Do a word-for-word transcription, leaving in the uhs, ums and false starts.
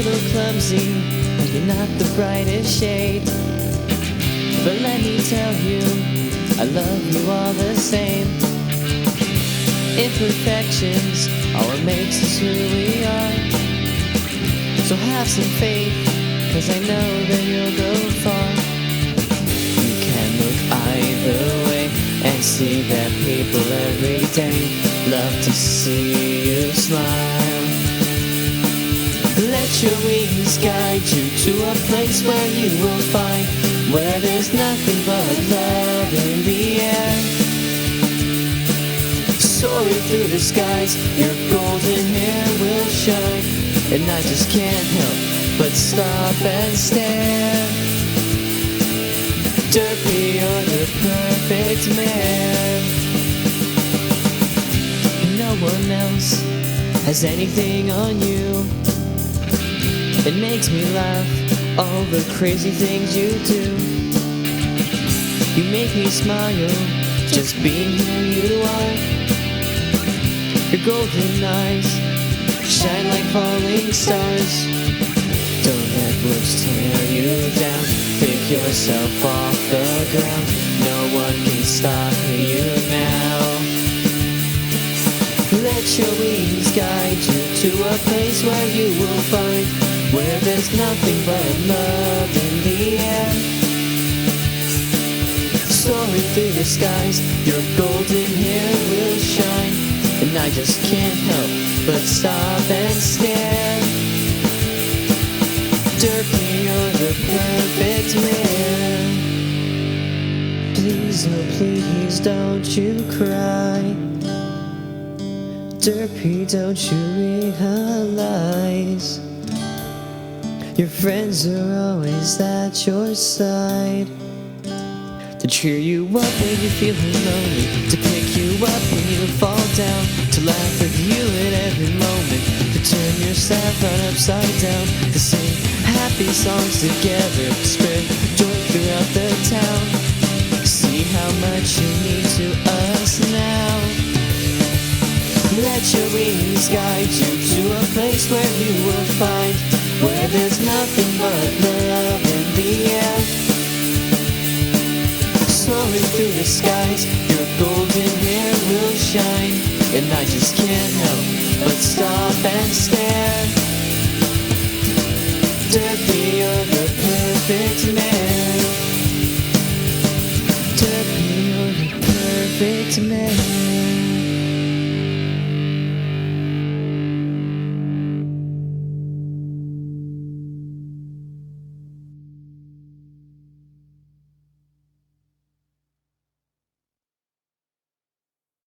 little clumsy, and you're not the brightest shade. But let me tell you, I love you all the same. Imperfections are what makes us who we are. So have some faith, cause I know that you'll go far. You can look either way and see that people every day love to see you smile. Let your wings guide you to a place where you will find where there's nothing but love in the air. Soaring through the skies, your golden hair will shine, and I just can't help but stop and stare. Derpy, you're the perfect man. No one else has anything on you. It makes me laugh, all the crazy things you do. You make me smile, just being who you are. Your golden eyes shine like falling stars. Don't let looks tear you down. Pick yourself off the ground. No one can stop you now. Let your wings guide you to a place where you will find where there's nothing but love in the air. Soaring through the skies, your golden hair will shine, and I just can't help but stop and stare. Derpy, you're the perfect man. Please, oh please, don't you cry. Derpy, don't you realize your friends are always at your side, to cheer you up when you're feeling lonely, to pick you up when you fall down, to laugh with you at every moment, to turn your sad heart upside down, to sing happy songs together, to spread joy throughout the town. See how much you mean to us now. Let your wings guide you to a place where you will find where there's nothing but love in the air. Soaring through the skies, your golden hair will shine, and I just can't help but stop and stare. Derpy, you're the perfect man. Derpy, you're the perfect man.